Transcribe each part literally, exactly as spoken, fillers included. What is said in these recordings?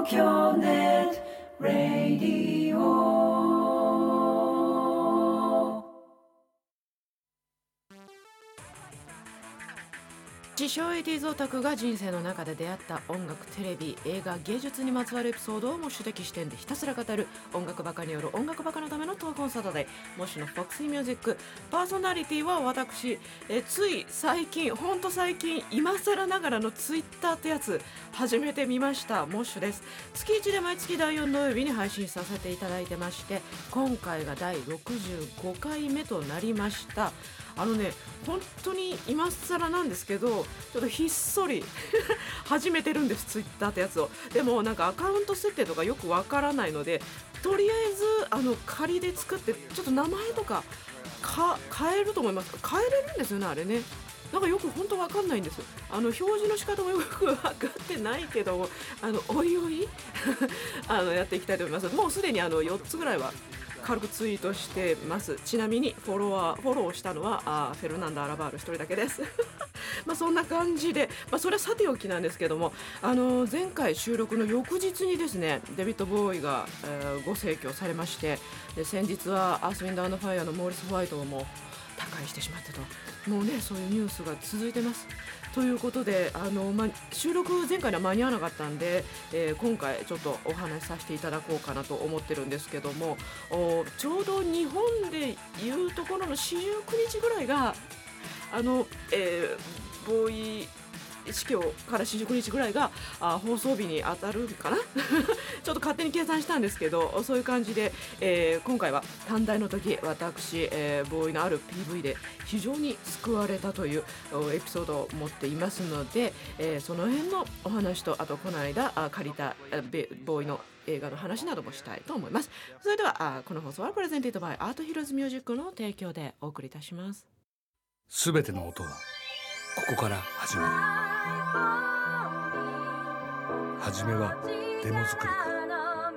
東京ネットラディオ。自称エイティーズオタクが人生の中で出会った音楽、テレビ、映画、芸術にまつわるエピソードをモッシュ的視点でひたすら語る音楽バカによる音楽バカのためのトークコンサートで、モッシュのフォックスミュージックパーソナリティは私。えつい最近、ほんと最近、今更ながらのツイッターってやつ始めてみました。モッシュです。月いちで毎月だいよん土曜日に配信させていただいてまして、今回がだいろくじゅうごかいめとなりました。あのね、本当に今更なんですけど、ちょっとひっそり始めてるんです、ツイッターってやつを。でもなんかアカウント設定とかよくわからないので、とりあえずあの仮で作って、ちょっと名前とかか変えると思います。変えれるんですよね、あれね。なんかよく本当わかんないんです。あの表示の仕方もよく分かってないけど、あのおいおいあのやっていきたいと思います。もうすでにあのよっつぐらいは軽くツイートしてます。ちなみにフォロワーフォローしたのはあフェルナンダ・アラバール一人だけですまあそんな感じで、まあ、それはさておきなんですけども、あのー前回収録の翌日にですね、デビッド・ボーイが、えーご逝去されまして、で先日はアース・ウィンド・アンド・ファイアのモーリス・ホワイトも他界してしまったと、もうねそういうニュースが続いてます。ということで、あの、ま、収録前回には間に合わなかったんで、えー今回ちょっとお話しさせていただこうかなと思ってるんですけども、おちょうど日本でいうところの四十九日ぐらいがあの、えー、ボーイ死去から四十九日ぐらいがあ放送日に当たるかなちょっと勝手に計算したんですけど、そういう感じで、えー今回は短大の時、私、えーボーイのある ピーブイ で非常に救われたというおエピソードを持っていますので、えーその辺のお話と、あとこの間あ借りたあベボーイの映画の話などもしたいと思います。それではあこの放送はプレゼンティッドバイアートヒルズミュージックの提供でお送りいたします。 すべての音はここから始まる。初めはデモ作りから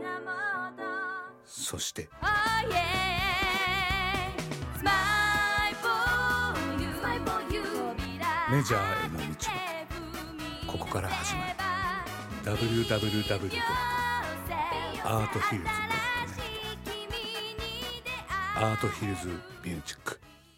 そしてメジャーへの道はここから始まる。 ダブリューダブリューダブリュー ドット アートヒルズ ドット ネット アートヒルズミュージック。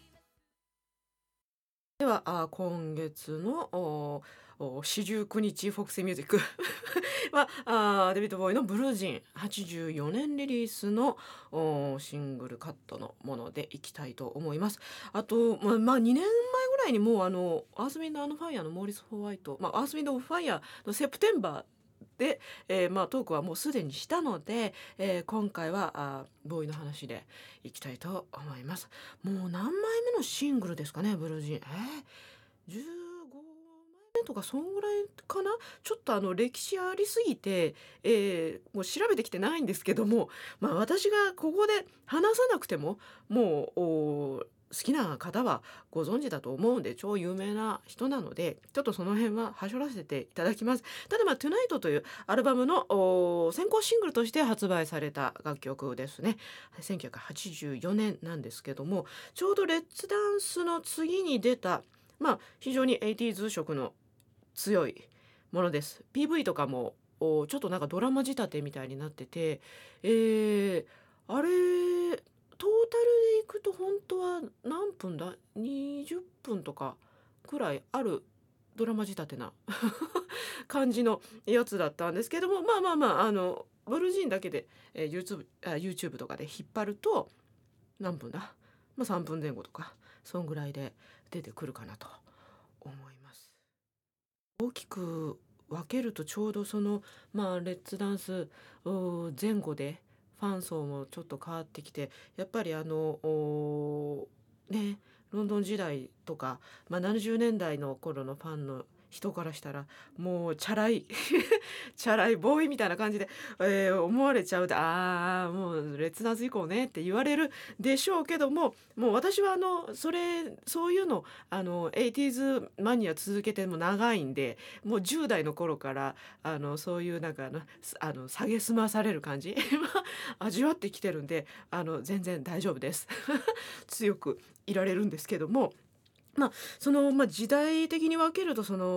ではあ今月のおお四十九日フォックスミュージックはあデビッド・ボーイのブルージンはちじゅうよねんリリースのおシングルカットのものでいきたいと思います。あと、まあ、まあ、にねんまえぐらいにもうあのアース・ウィンド・アンド・ファイアのモーリス・ホワイト、まあ、アース・ウィンド・ファイアのセプテンバーで、えーまあ、トークはもうすでにしたので、えー今回はあボーイの話でいきたいと思います。もう何枚目のシングルですかね、ブルージン。えー、じゅうごまいめとかそんぐらいかな。ちょっとあの歴史ありすぎて、えーもう調べてきてないんですけども、まあ、私がここで話さなくてももうお好きな方はご存知だと思うんで、超有名な人なのでちょっとその辺ははしょらせていただきます。ただまあ「トゥナイト」というアルバムのお先行シングルとして発売された楽曲ですね。せんきゅうひゃくはちじゅうよねんなんですけども、ちょうどレッツダンスの次に出た、まあ非常にエイティーズ色の強いものです。 ピーブイ とかもおちょっとなんかドラマ仕立てみたいになってて、えーあれトータルでいくと本当は何分だにじゅっぷんとかくらいあるドラマ仕立てな感じのやつだったんですけども、まあまあまああのブルージーンだけで、えー YouTube, あ YouTube とかで引っ張ると何分だ、まあ、さんぷんぜん後とかそんぐらいで出てくるかなと思います。大きく分けるとちょうどその、まあ、レッツダンスお前後でファン層もちょっと変わってきて、やっぱりあのおねロンドン時代とか、まあ、ななじゅうねんだいの頃のファンの人からしたらもうチャラいチャラいボーイみたいな感じで、えー思われちゃうで、ああもうレッツダンス以降ねって言われるでしょうけども、もう私はあのそれそういうのあのエイティーズマニア続けても長いんで、もうじゅう代の頃からあのそういうなんかあのすあの蔑まされる感じ味わってきてるんで、あの全然大丈夫です強くいられるんですけども、まあその、まあ、時代的に分けるとその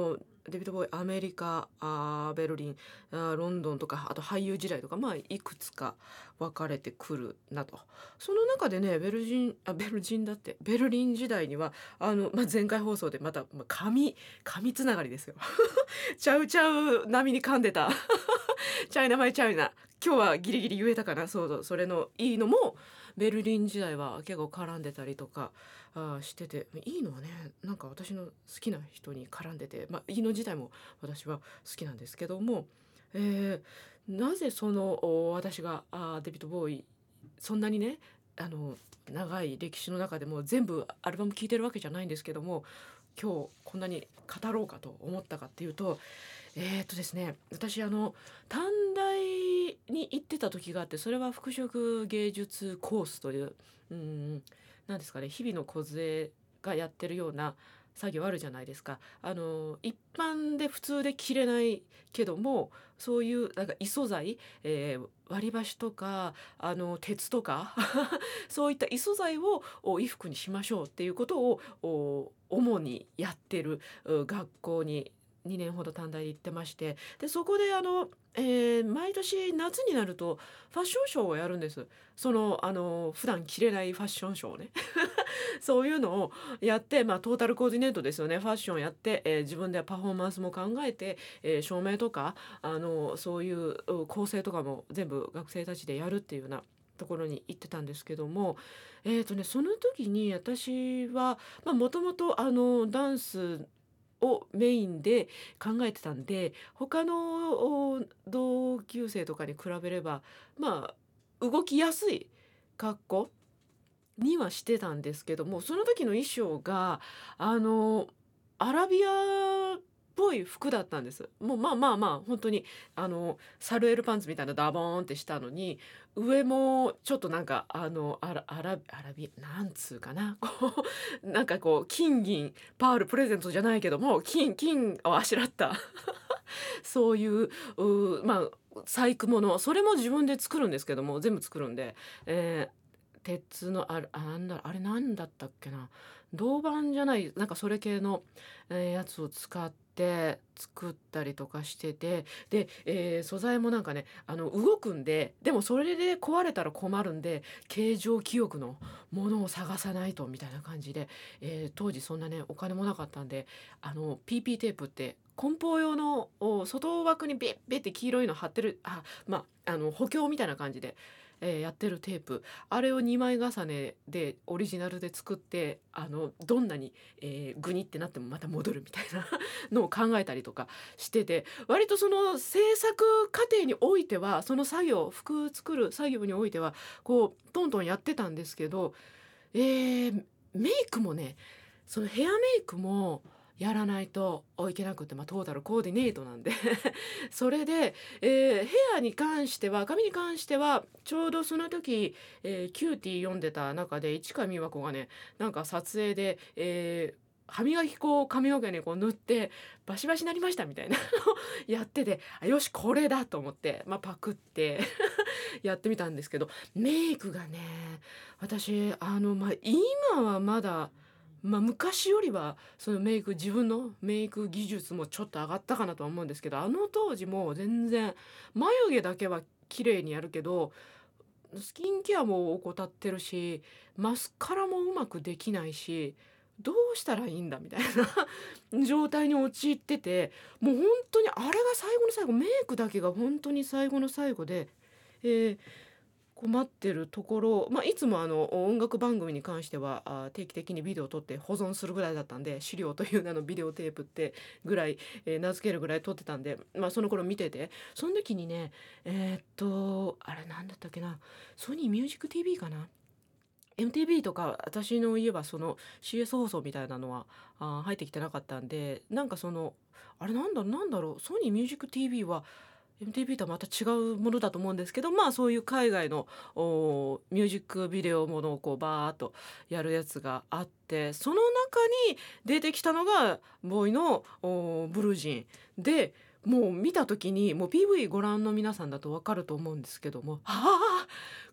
デビッド・ボーイアメリカ、あベルリン、あロンドンとか、あと俳優時代とか、まあいくつか分かれてくるなと。その中でねベルジンあベルジンだってベルリン時代にはあの、まあ、前回放送でまた、まあ、紙紙つながりですよちゃうちゃう並みに噛んでたチャイナマイチャイナ、今日はギリギリ言えたかな。そうそう、それのいいのもベルリン時代は結構絡んでたりとかあしてて、いいのはねなんか私の好きな人に絡んでて、まあ、いいの自体も私は好きなんですけども、えー、なぜその私があデビッド・ボーイそんなにねあの長い歴史の中でも全部アルバム聴いてるわけじゃないんですけども、今日こんなに語ろうかと思ったかっていうと、えー、っとですね私あの短大に行ってた時があって、それは服飾芸術コースという、うんなんですかね、日々の梢がやってるような作業あるじゃないですか。あの一般で普通で着れないけども、そういうなんか異素材、えー割り箸とかあの鉄とかそういった異素材をお衣服にしましょうっていうことをお主にやってるう学校ににねんほど短大で行ってまして、でそこであの、えー毎年夏になるとファッションショーをやるんです。そのあの普段着れないファッションショーをねそういうのをやって、まあ、トータルコーディネートですよね。ファッションやって、えー自分でパフォーマンスも考えて、えー照明とかあのそういうう構成とかも全部学生たちでやるっていうようなところに行ってたんですけども、えーとね、その時に私はもともとダンスをメインで考えてたんで、他のお同級生とかに比べればまあ動きやすい格好にはしてたんですけども、その時の衣装があのアラビアっぽい服だったんです。もうまあまあまあ本当にあのサルエルパンツみたいなダボーンってしたのに、上もちょっとなんかあのアラアラアラビなんつうかなこうなんかこう金銀パールプレゼントじゃないけども金金をあしらったそういううまあ細工物、それも自分で作るんですけども、全部作るんで、えー鉄のあるあなんだあれなんだったっけな、銅板じゃないなんかそれ系の、えーやつを使って作ったりとかしてて、で、えー素材もなんかねあの動くんで、でもそれで壊れたら困るんで形状記憶のものを探さないとみたいな感じで、えー当時そんなねお金もなかったんで、あの ピーピー テープって梱包用のお外枠にビッビッって黄色いの貼ってる、あまああの補強みたいな感じで、えーやってるテープ、あれをにまい重ねでオリジナルで作って、あのどんなに、えーグニってなってもまた戻るみたいなのを考えたりとかしてて、割とその制作過程においてはその作業服作る作業においてはこうトントンやってたんですけど、えーメイクもね、そのヘアメイクもやらないといけなくて、まあ、トータルコーディネートなんでそれで、えーヘアに関しては髪に関してはちょうどその時、えーキューティー読んでた中で市川美和子がねなんか撮影で、えー歯磨き粉を髪の毛にこう塗ってバシバシになりましたみたいなのをやってて、あよしこれだと思って、まあ、パクってやってみたんですけど、メイクがね私あの、まあ、今はまだまあ、昔よりはそのメイク自分のメイク技術もちょっと上がったかなとは思うんですけど、あの当時も全然眉毛だけは綺麗にやるけどスキンケアも怠ってるしマスカラもうまくできないし、どうしたらいいんだみたいな状態に陥ってて、もう本当にあれが最後の最後、メイクだけが本当に最後の最後で、えー困ってるところ、まあ、いつもあの音楽番組に関してはあ定期的にビデオを撮って保存するぐらいだったんで、資料という名のビデオテープってぐらい、えー名付けるぐらい撮ってたんで、まあ、その頃見てて、その時にねえーっとあれなんだったっけな、ソニーミュージック ティーブイ かな、 エムティーブイ とか私の家はその シーエス 放送みたいなのはあー入ってきてなかったんで、なんかそのあれなんだなんだろう、ソニーミュージック ティーブイ は エムティーブイ とはまた違うものだと思うんですけど、まあそういう海外のおミュージックビデオものをこうバーっとやるやつがあって、その中に出てきたのがボーイのおブルージンで、もう見た時にもう ピーブイ ご覧の皆さんだと分かると思うんですけども、ああ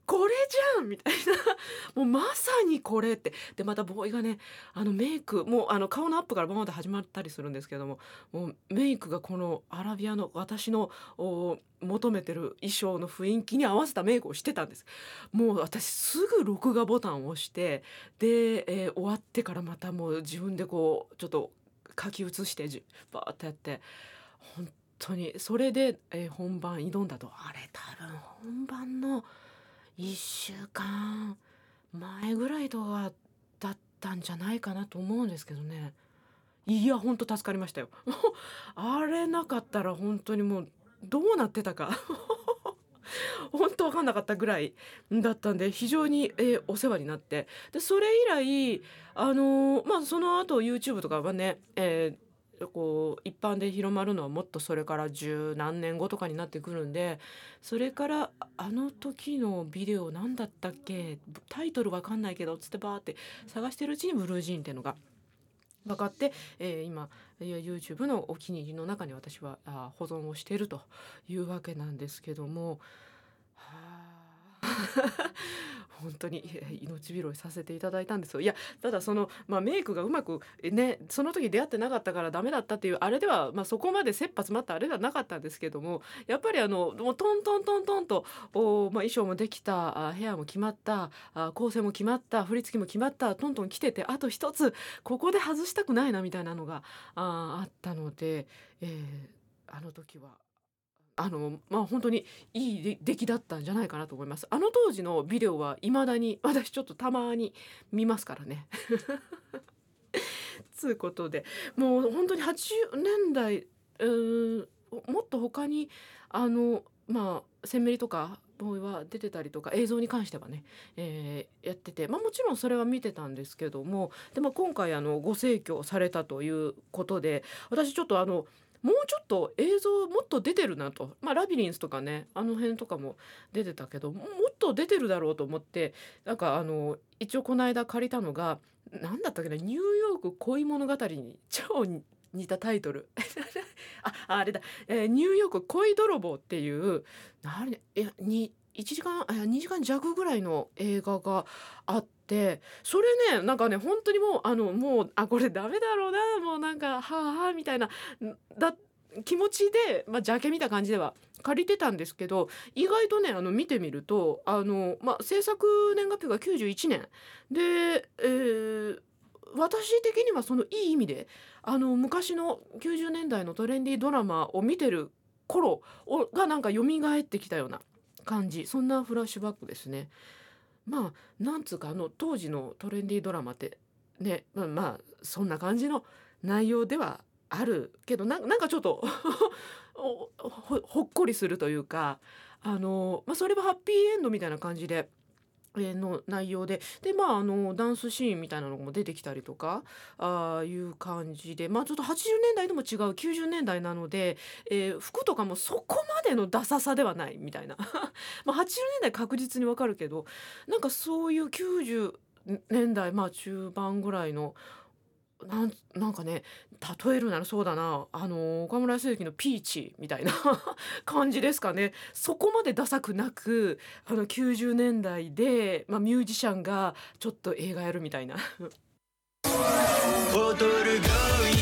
これじゃんみたいなもうまさにこれって。でまたボーイがね、あのメイクもうあの顔のアップからボーンと始まったりするんですけども、もうメイクがこのアラビアの私のお求めてる衣装の雰囲気に合わせたメイクをしてたんです。もう私すぐ録画ボタンを押して、で、えー終わってからまたもう自分でこうちょっと書き写してじバーってやって、本当にそれで、えー本番挑んだと。あれ多分本番のいっしゅうかんまえぐらいとかだったんじゃないかなと思うんですけどね。いや本当助かりましたよあれなかったら本当にもうどうなってたか本当分かんなかったぐらいだったんで、非常に、えーお世話になって、でそれ以来あのーまあその後 YouTube とかはね、えーこう一般で広まるのはもっとそれから十何年後とかになってくるんで、それからああの時のビデオ何だったっけ、タイトルわかんないけどつってバーって探してるうちにブルージーンっていうのが分かって、えー今いや YouTube のお気に入りの中に私はあ保存をしているというわけなんですけども、はあ本当にえー命拾いさせていただいたんですよ。いやただその、まあ、メイクがうまくえねその時出会ってなかったからダメだったっていうあれでは、まあ、そこまで切羽詰まったあれではなかったんですけども、やっぱりあのもうトントントントンとお、まあ、衣装もできた、あヘアも決まった、あ構成も決まった、振り付けも決まった、トントン来てて、あと一つここで外したくないなみたいなのがああったので、えーあの時はあのまあ本当にいいで出来だったんじゃないかなと思います。あの当時のビデオは未だに私ちょっとたまに見ますからね。つうことで、もう本当にはちじゅうねんだい、うーん、もっと他にあのまあセンメリとかボーイは出てたりとか映像に関してはね、えーやってて、まあもちろんそれは見てたんですけども、でも今回あのご逝去されたということで、私ちょっとあのもうちょっと映像もっと出てるなと、まあ、ラビリンスとかねあの辺とかも出てたけどももっと出てるだろうと思って、なんかあの一応この間借りたのが何だったっけな、ニューヨーク恋物語に超似たタイトルああれだ、えーニューヨーク恋泥棒っていう何いやにいちじかんあにじかん弱ぐらいの映画があって、それねなんかね本当にもうあのもうあこれダメだろうな、もうなんかはあはあみたいなんだ気持ちで、まあ、ジャケ見た感じでは借りてたんですけど、意外とねあの見てみるとあの、まあ、制作年月日がきゅうじゅういちねんで、えー私的にはそのいい意味であの昔のきゅうじゅうねんだいのトレンディードラマを見てる頃をがなんか蘇ってきたような感じ、そんなフラッシュバックですね。まあなんつうかあの当時のトレンディードラマってね、まあ、まあそんな感じの内容ではあるけど、ななんかちょっとおほほっこりするというか、あの、まあ、それはハッピーエンドみたいな感じでえーの内容で、で、まあ、あの、ダンスシーンみたいなのも出てきたりとか、ああいう感じで、まあ、ちょっとはちじゅうねんだいとも違うきゅうじゅうねんだいなので、えー服とかもそこまでのダサさではないみたいな。まあ、はちじゅうねんだい確実にわかるけど、なんかそういうきゅうじゅうねんだい、まあ、中盤ぐらいの、なんなんかね、例えるならそうだな、あの、岡村康之のピーチみたいな感じですかね。そこまでダサくなく、あのきゅうじゅうねんだいで、まあ、ミュージシャンがちょっと映画やるみたいな。 踊るゴーイング歌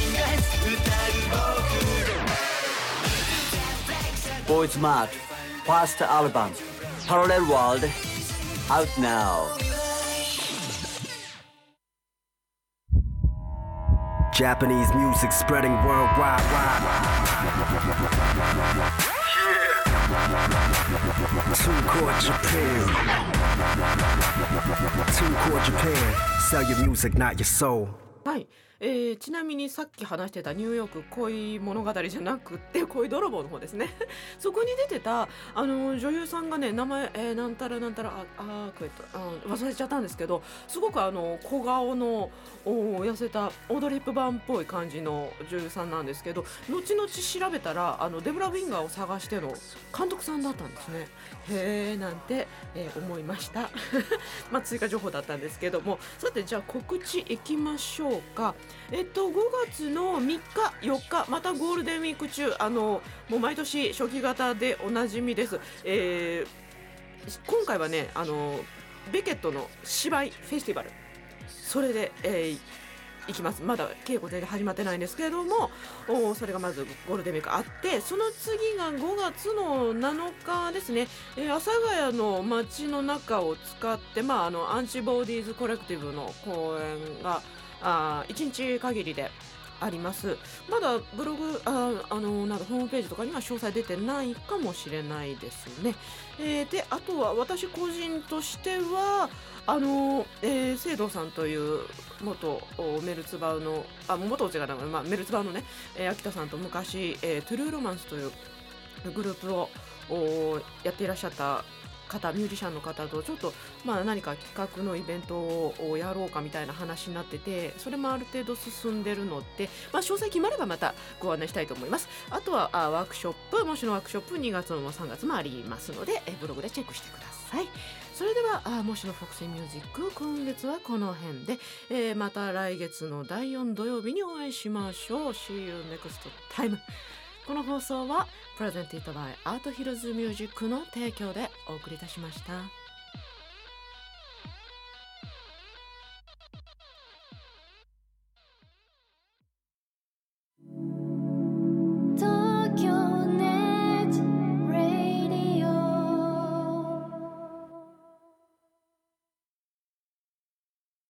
う僕 Boys Mart First Album Parallel World Out Now Japanese music spreading worldwide TuneCore Japan TuneCore Japan Sell your music not your soul はい、えーちなみにさっき話してたニューヨーク恋物語じゃなくって恋泥棒の方ですね。そこに出てたあの女優さんがね、名前、えーなんたらなんたらああーえっとあ忘れちゃったんですけど、すごくあの小顔のお痩せたオードリー・ヘップバーンっぽい感じの女優さんなんですけど、後々調べたらあのデブラ・ウィンガーを探しての監督さんだったんですね。へーなんて、えー思いました。まあ追加情報だったんですけども、さてじゃあ告知いきましょうか。えっとごがつのみっかよっかまたゴールデンウィーク中、あのもう毎年初期型でおなじみです。えー今回はねあのベケットの芝居フェスティバル、それで、えー行きます。まだ稽古全然始まってないんですけれども、おそれがまずゴールデンウィークあって、その次がごがつのなのかですね、えー阿佐ヶ谷の街の中を使って、まあ、あのアンチボディーズコレクティブの公演があいちにち限りであります。まだブログああのなんかホームページとかには詳細出てないかもしれないですね。えーであとは私個人としてはあの、えー、聖堂さんという元おメルツバウのあ元違うな、まあ、メルツバウのね、えー秋田さんと昔、えートゥルーロマンスというグループをおやっていらっしゃった方、ミュージシャンの方とちょっと、まあ、何か企画のイベントをやろうかみたいな話になってて、それもある程度進んでるので、まあ、詳細決まればまたご案内したいと思います。あとはあワークショップ、もしのワークショップにがつもさんがつもありますので、えブログでチェックしてください。それではあもしのフォクシーミュージック、今月はこの辺で、えーまた来月のだいよん土曜日にお会いしましょう。 See you next time。この放送はプレゼンティッドバイアートヒルズミュージックの提供でお送りいたしました。